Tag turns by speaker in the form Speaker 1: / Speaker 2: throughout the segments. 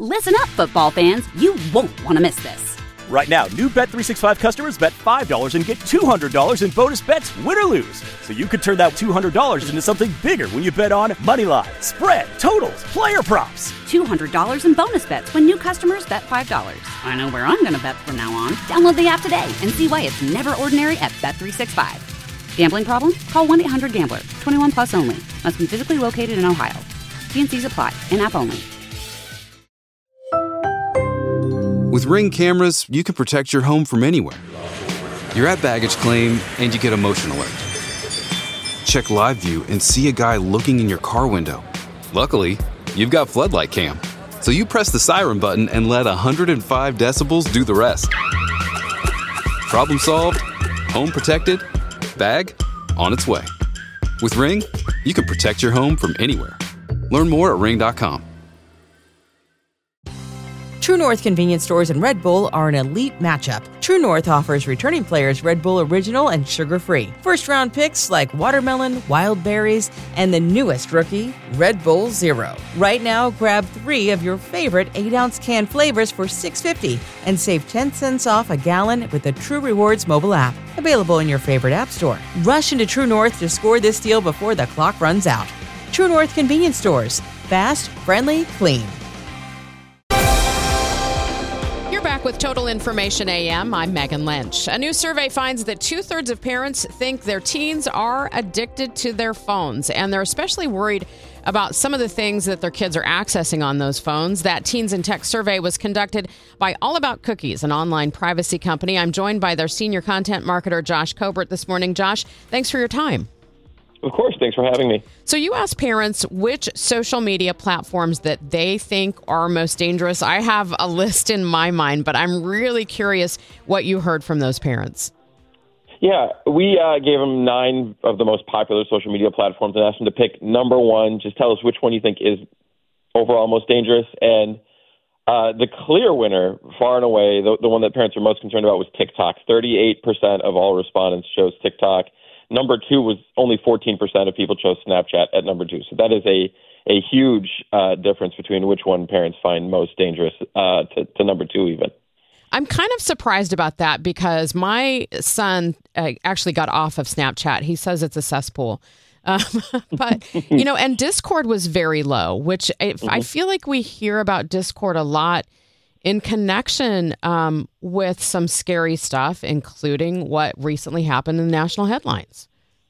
Speaker 1: Listen up, football fans. You won't want to miss this.
Speaker 2: Right now, new Bet365 customers bet $5 and get $200 in bonus bets, win or lose. So you could turn that $200 into something bigger when you bet on money line, spread, totals, player props.
Speaker 1: $200 in bonus bets when new customers bet $5. I know where I'm going to bet from now on. Download the app today and see why it's never ordinary at Bet365. Gambling problem? Call 1-800-GAMBLER. 21 plus only. Must be physically located in Ohio. T&Cs apply. In-app only.
Speaker 3: With Ring cameras, you can protect your home from anywhere. You're at baggage claim, and you get a motion alert. Check live view and see a guy looking in your car window. Luckily, you've got Floodlight Cam, so you press the siren button and let 105 decibels do the rest. Problem solved, home protected, bag on its way. With Ring, you can protect your home from anywhere. Learn more at ring.com.
Speaker 4: True North convenience stores and Red Bull are an elite matchup. True North offers returning players Red Bull Original and sugar-free. First-round picks like watermelon, wild berries, and the newest rookie, Red Bull Zero. Right now, grab 3 of your favorite 8-ounce can flavors for $6.50 and save 10 cents off a gallon with the True Rewards mobile app. Available in your favorite app store. Rush into True North to score this deal before the clock runs out. True North convenience stores. Fast, friendly, clean.
Speaker 5: Back with Total Information AM, I'm Megan Lynch. A new survey finds that 2/3 of parents think their teens are addicted to their phones, and they're especially worried about some of the things that their kids are accessing on those phones. That Teens in Tech survey was conducted by All About Cookies, an online privacy company. I'm joined by their senior content marketer, Josh Cobert, this morning. Josh, thanks for your time.
Speaker 6: Of course. Thanks for having me.
Speaker 5: So you asked parents which social media platforms that they think are most dangerous. I have a list in my mind, but I'm really curious what you heard from those parents.
Speaker 6: Yeah, we gave them 9 of the most popular social media platforms and asked them to pick number 1. Just tell us which one you think is overall most dangerous. And the clear winner, far and away, the one that parents are most concerned about was TikTok. 38% of all respondents chose TikTok. Number 2 was only 14% of people chose Snapchat at number 2. So that is a huge difference between which one parents find most dangerous to number 2 even.
Speaker 5: I'm kind of surprised about that because my son actually got off of Snapchat. He says it's a cesspool. But, and Discord was very low, which I feel like we hear about Discord a lot in connection with some scary stuff, including what recently happened in national headlines.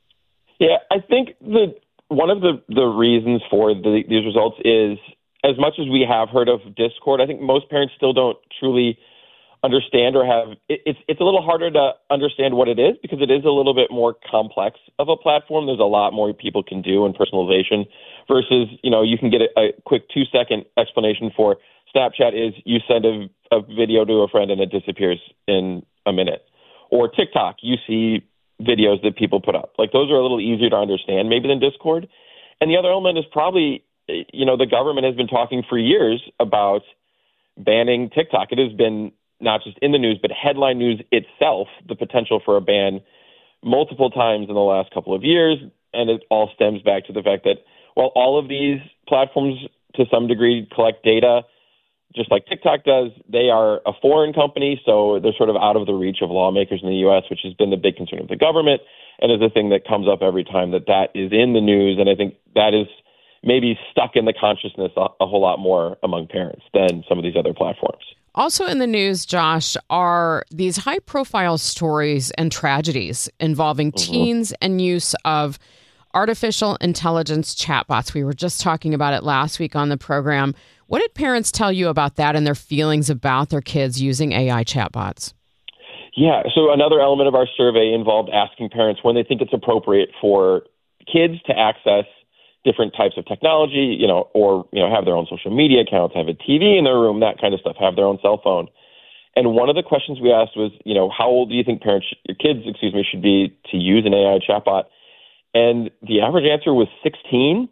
Speaker 6: Yeah, I think that one of the reasons for these results is, as much as we have heard of Discord, I think most parents still don't truly understand or have it's a little harder to understand what it is because it is a little bit more complex of a platform. There's a lot more people can do in personalization versus, you can get a quick 2-second explanation for Snapchat is you send a video to a friend and it disappears in a minute. Or TikTok, you see videos that people put up. Like those are a little easier to understand maybe than Discord. And the other element is probably, the government has been talking for years about banning TikTok. It has been not just in the news, but headline news itself, the potential for a ban multiple times in the last couple of years. And it all stems back to the fact that while all of these platforms to some degree collect data, just like TikTok does, they are a foreign company, so they're sort of out of the reach of lawmakers in the U.S., which has been the big concern of the government and is a thing that comes up every time that is in the news. And I think that is maybe stuck in the consciousness a whole lot more among parents than some of these other platforms.
Speaker 5: Also in the news, Josh, are these high-profile stories and tragedies involving teens and use of artificial intelligence chatbots. We were just talking about it last week on the program. What did parents tell you about that and their feelings about their kids using AI chatbots?
Speaker 6: Yeah, so another element of our survey involved asking parents when they think it's appropriate for kids to access different types of technology, or have their own social media accounts, have a TV in their room, that kind of stuff, have their own cell phone. And one of the questions we asked was, how old do you think your kids should be to use an AI chatbot? And the average answer was 16.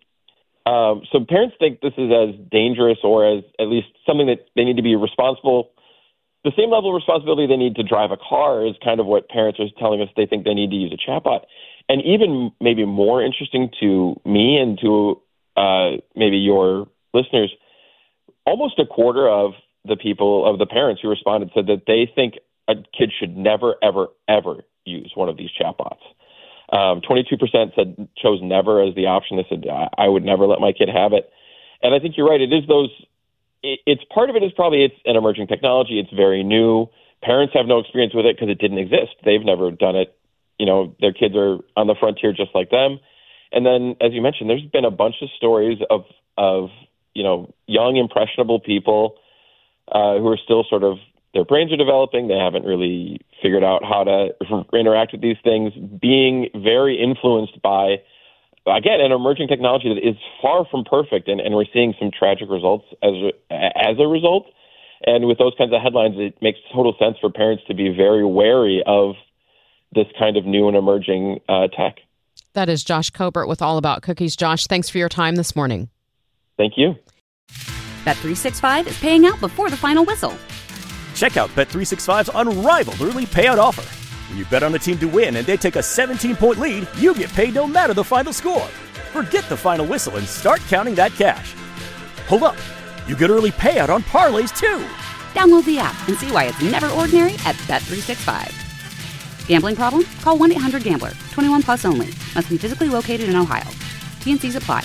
Speaker 6: So parents think this is as dangerous or as at least something that they need to be responsible. The same level of responsibility they need to drive a car is kind of what parents are telling us they think they need to use a chatbot. And even maybe more interesting to me and to maybe your listeners, almost a quarter of the parents who responded said that they think a kid should never, ever, ever use one of these chatbots. 22% chose never as the option. They said, I would never let my kid have it. And I think you're right. It is it's part of it is probably it's an emerging technology. It's very new. Parents have no experience with it because it didn't exist. They've never done it. Their kids are on the frontier just like them. And then, as you mentioned, there's been a bunch of stories of young, impressionable people who are still sort of, their brains are developing. They haven't really figured out how to interact with these things, being very influenced by, again, an emerging technology that is far from perfect. And we're seeing some tragic results as a result. And with those kinds of headlines, it makes total sense for parents to be very wary of this kind of new and emerging tech.
Speaker 5: That is Josh Kobert with All About Cookies. Josh, thanks for your time this morning.
Speaker 6: Thank you.
Speaker 1: Bet365 is paying out before the final whistle.
Speaker 2: Check out Bet365's unrivaled early payout offer. When you bet on a team to win and they take a 17-point lead, you get paid no matter the final score. Forget the final whistle and start counting that cash. Hold up. You get early payout on parlays, too.
Speaker 1: Download the app and see why it's never ordinary at Bet365. Gambling problem? Call 1-800-GAMBLER. 21 plus only. Must be physically located in Ohio. T&Cs apply.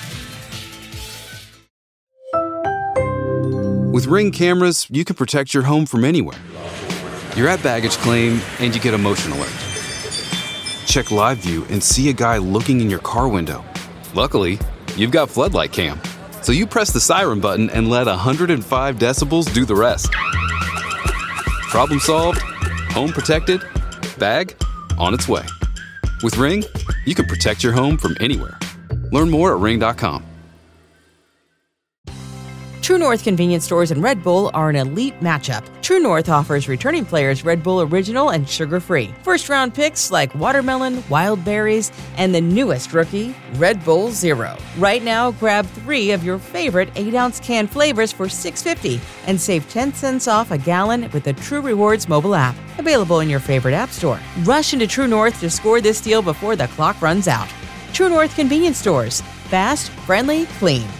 Speaker 3: With Ring cameras, you can protect your home from anywhere. You're at baggage claim and you get a motion alert. Check live view and see a guy looking in your car window. Luckily, you've got floodlight cam. So you press the siren button and let 105 decibels do the rest. Problem solved, home protected, bag on its way. With Ring, you can protect your home from anywhere. Learn more at ring.com.
Speaker 4: True North convenience stores and Red Bull are an elite matchup. True North offers returning players Red Bull Original and sugar-free. First-round picks like watermelon, wild berries, and the newest rookie, Red Bull Zero. Right now, grab 3 of your favorite 8-ounce can flavors for $6.50 and save 10 cents off a gallon with the True Rewards mobile app. Available in your favorite app store. Rush into True North to score this deal before the clock runs out. True North convenience stores. Fast, friendly, clean.